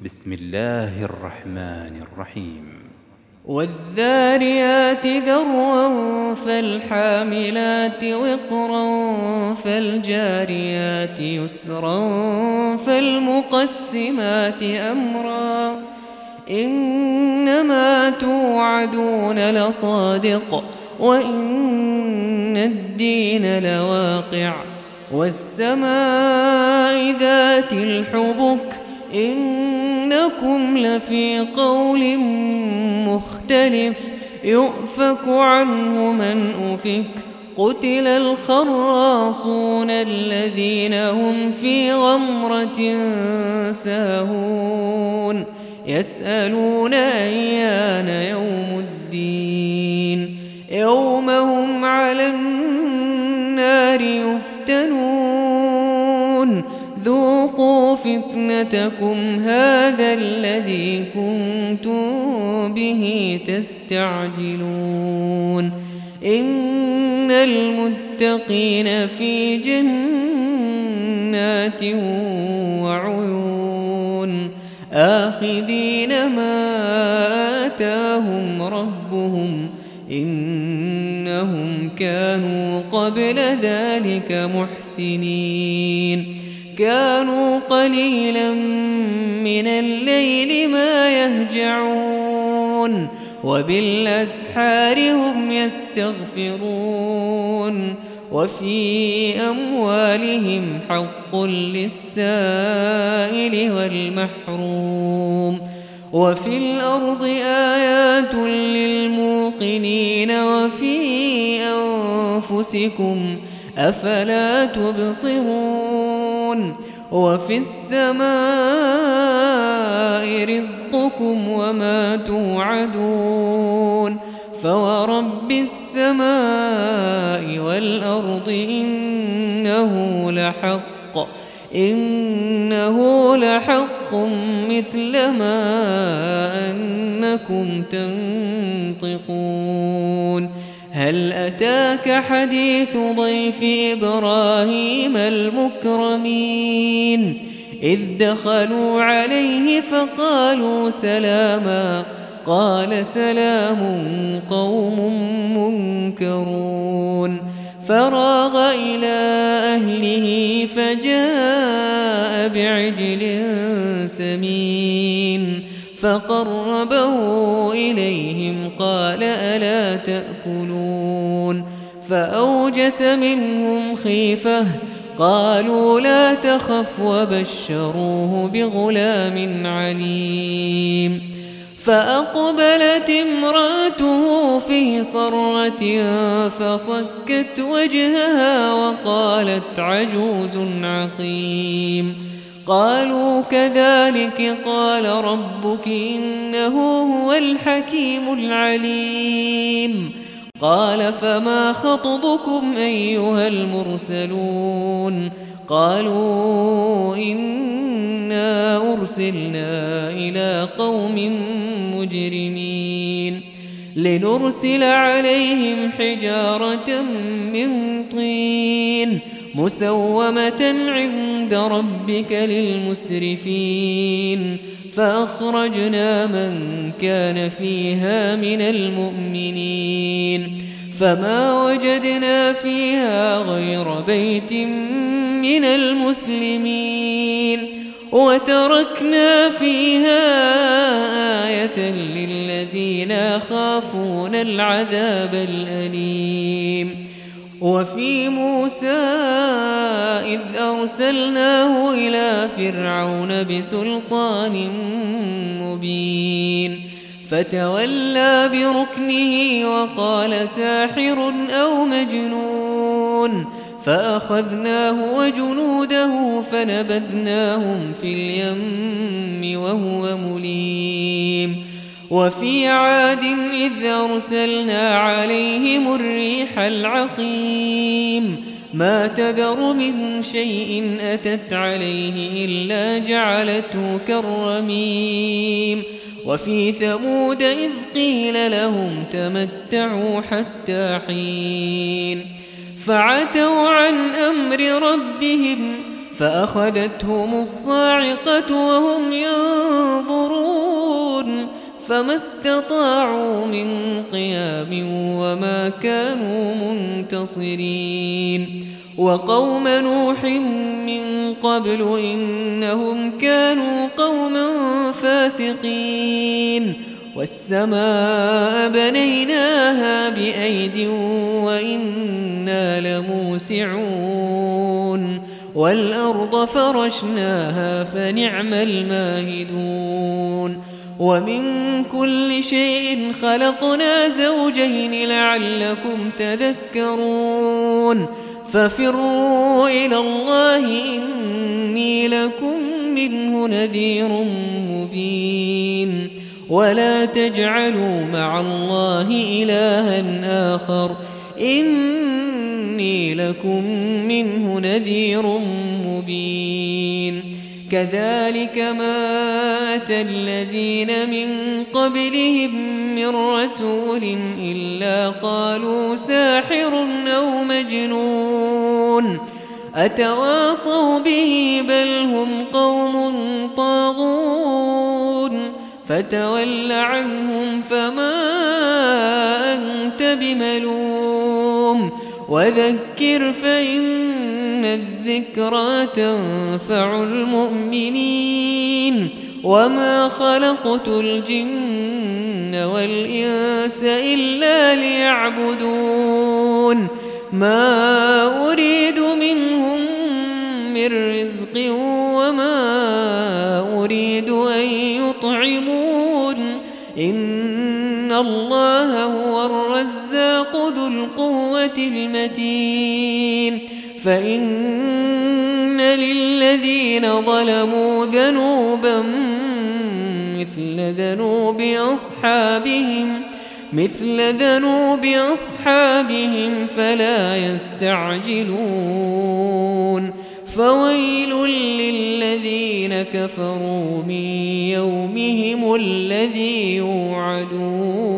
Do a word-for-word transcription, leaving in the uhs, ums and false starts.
بسم الله الرحمن الرحيم والذاريات ذروا فالحاملات وقرا فالجاريات يسرا فالمقسمات أمرا إنما توعدون لصادق وإن الدين لواقع والسماء ذات الحبك إنكم لفي قول مختلف يؤفك عنه من أفك قتل الخراصون الذين هم في غمرة ساهون يسألون أيان يوم الدين يوم هم على النار يفتنون ذوقوا فتنتكم هذا الذي كنتم به تستعجلون إن المتقين في جنات وعيون آخذين ما آتاهم ربهم إنهم كانوا قبل ذلك محسنين كانوا قليلا من الليل ما يهجعون وبالأسحار هم يستغفرون وفي أموالهم حق للسائل والمحروم وفي الأرض آيات للموقنين وفي أنفسكم أفلا تبصرون وفي السماء رزقكم وما توعدون فورب السماء والأرض إنه لحق إنه لحق مثل ما أنكم تنطقون هل أتاك حديث ضيف إبراهيم المكرمين إذ دخلوا عليه فقالوا سلاما قال سلام قوم منكرون فراغ إلى أهله فجاء بعجل سمين فقربه إليهم قال ألا تأكلون فأوجس منهم خيفة قالوا لا تخف وبشروه بغلام عليم فأقبلت امرأته في صرة فصكت وجهها وقالت عجوز عقيم قالوا كذلك قال ربك إنه هو الحكيم العليم قال فما خطبكم أيها المرسلون قالوا إنا أرسلنا إلى قوم مجرمين لنرسل عليهم حجارة من طين مسومة عند ربك للمسرفين فأخرجنا من كان فيها من المؤمنين فما وجدنا فيها غير بيت من المسلمين وتركنا فيها آية للذين يخافون العذاب الأليم وفي موسى إذ أرسلناه إلى فرعون بسلطان مبين فتولى بركنه وقال ساحر أو مجنون فأخذناه وجنوده فنبذناهم في اليم وهو مليم وفي عاد إذ أرسلنا عليهم الريح العقيم ما تذر من شيء أتت عليه إلا جعلته كالرميم وفي ثمود إذ قيل لهم تمتعوا حتى حين فعتوا عن أمر ربهم فأخذتهم الصاعقة وهم فما استطاعوا من قيام وما كانوا منتصرين وقوم نوح من قبل إنهم كانوا قوما فاسقين والسماء بنيناها بأيد وإنا لموسعون والأرض فرشناها فنعم الماهدون ومن كل شيء خلقنا زوجين لعلكم تذكرون ففروا إلى الله إني لكم منه نذير مبين ولا تجعلوا مع الله إلها آخر إني لكم منه نذير مبين كذلك ما أتى الذين من قبلهم من رسول إلا قالوا ساحر أو مجنون أتواصوا به بل هم قوم طاغون فتول عنهم فما أنت بملوم وذكر فإن الذكرى تنفع المؤمنين وما خلقت الجن والإنس إلا ليعبدون ما أريد منهم من رزق وما أريد أن يطعمون إن الله هو الرزاق ذو القوة المتين فإن للذين ظلموا ذنوبا مثل ذنوب أصحابهم مثل ذنوب أصحابهم فلا يستعجلون فويل للذين كفروا من يومهم الذي يوعدون